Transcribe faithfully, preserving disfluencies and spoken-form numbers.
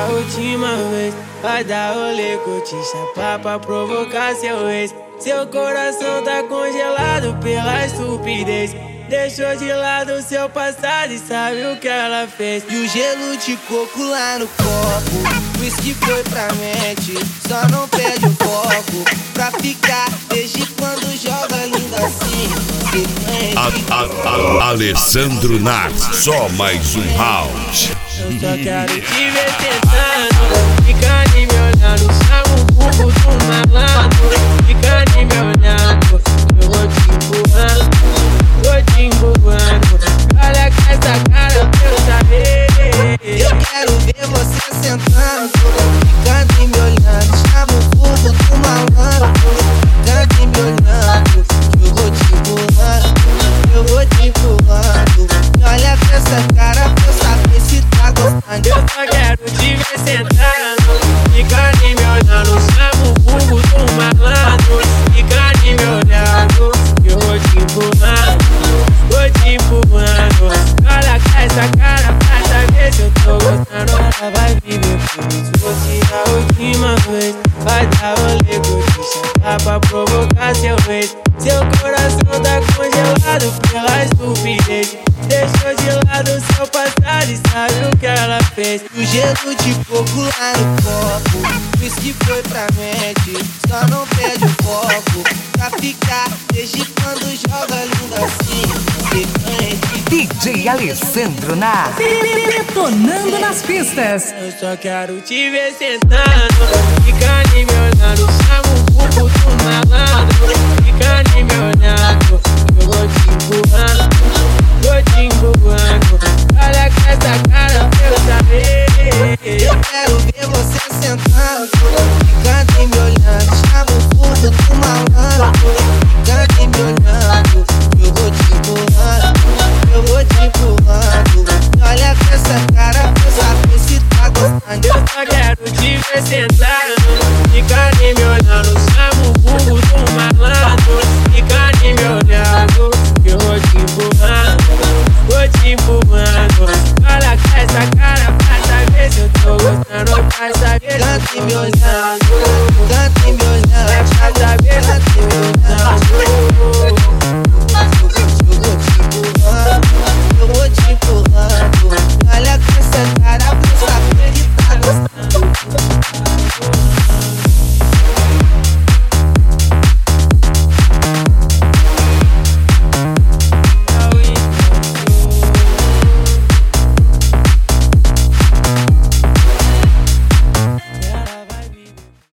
a última vez. Vai dar rolê, curtir, chapar pra provocar seu ex. Seu coração tá congelado pela estupidez. Deixou de lado seu passado e sabe o que ela fez. E o gelo de coco lá no copo, o uísque foi pra mente, só não perde o foco. Pra ficar, desde quando joga linda assim. A, a, a, Alessandro Nar, só mais um house. Eu só quero te ver tentando, fica ali me olhando, chama o cubo do malandro. Fica ali me olhando, eu vou te empurrando, vou te empurrando. Olha com essa cara pra eu saber. Eu quero ver você sentando, ficando me olhando, chama o cubo do malandro. Ficando me olhando, eu vou te empurrando, eu vou te empurrando. Olha com essa cara pra eu saber se tá gostando. Eu só quero te ver sentando, fica ali me olhando, chama o cubo do malandro. Fica ali me olhando, eu vou te empurrando, vou te empurrando. Olha com essa cara pra saber se eu tô gostando. Ela vai viver comigo, se fosse a última vez. Vai dar rolê, curtir, chapar pra provocar seu ex. Seu coração tá congelado pela estupidez. Deixou de lado seu passado e sabe o que ela fez. E o gelo de coco lá no copo, o uísque foi pra mente, só não perde o foco. Pra ficar, desde quando joga linda assim. D J Alessandro Nar, detonando nas pistas. Eu só quero te ver sentando, fica ali me olhando, chama o cubo do malandro. Fica ali me olhando, eu vou te empurrando, vou te empurrando. Olha com essa